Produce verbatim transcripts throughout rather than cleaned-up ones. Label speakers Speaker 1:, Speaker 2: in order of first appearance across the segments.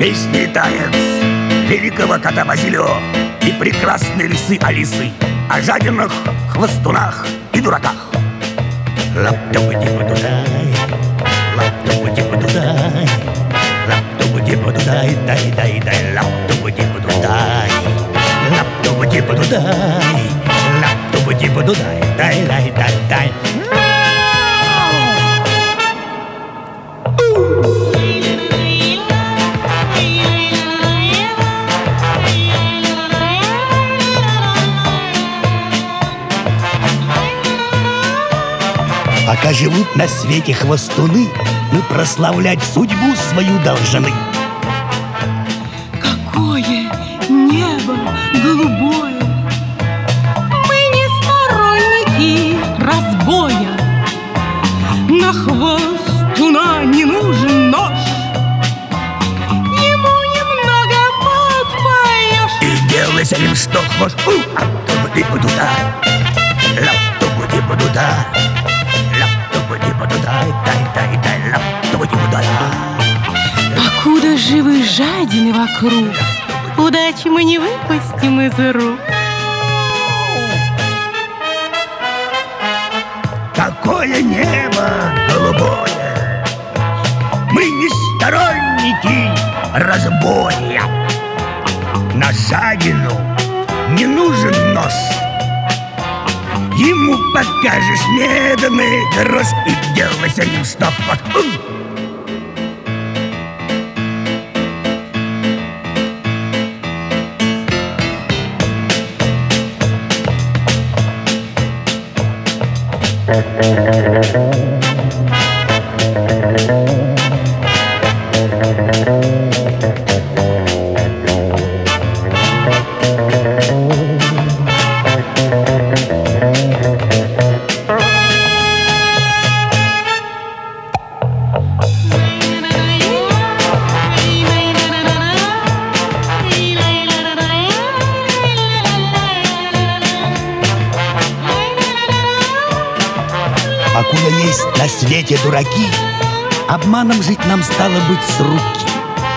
Speaker 1: Песни и танец великого кота Базилио и прекрасной лисы Алисы о жадинах, хвостунах и дураках. Лап-тупа-типа-дудай, лап-тупа-типа-дудай, лап-тупа-типа-дудай, дай-дай-дай, лап-тупа-типа-дудай, лап-тупа-типа-дудай, лап-тупа-типа-дудай, дай-дай-дай-дай. Пока живут на свете хвостуны, мы прославлять судьбу свою должны.
Speaker 2: Какое небо голубое! Мы не сторонники разбоя. На хвостуна не нужен нож, ему немного подпоешь.
Speaker 1: И делай с ним что хочешь. Лап-тупа-типа-дуда, лап-тупа-типа-дуда, лап-тупа-типа-дудай, дай-дай-дай, лап-тупа-типа-дуда.
Speaker 2: Покуда живы жадины вокруг, удачи мы не выпустим из рук.
Speaker 1: Какое небо голубое! Мы не сторонники разбоя. На жадину не нужен нож, ему покажешь медный грош и делай с ним что хочешь. Покуда есть на свете дураки, обманом жить нам стало быть с руки.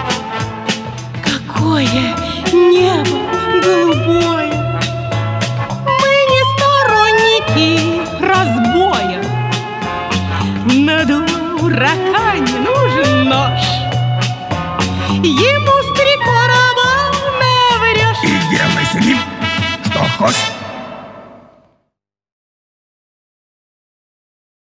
Speaker 2: Какое небо голубое! Мы не сторонники разбоя. На дурака не нужен нож, ему с три короба наврешь.
Speaker 1: И делай с ним что хочешь.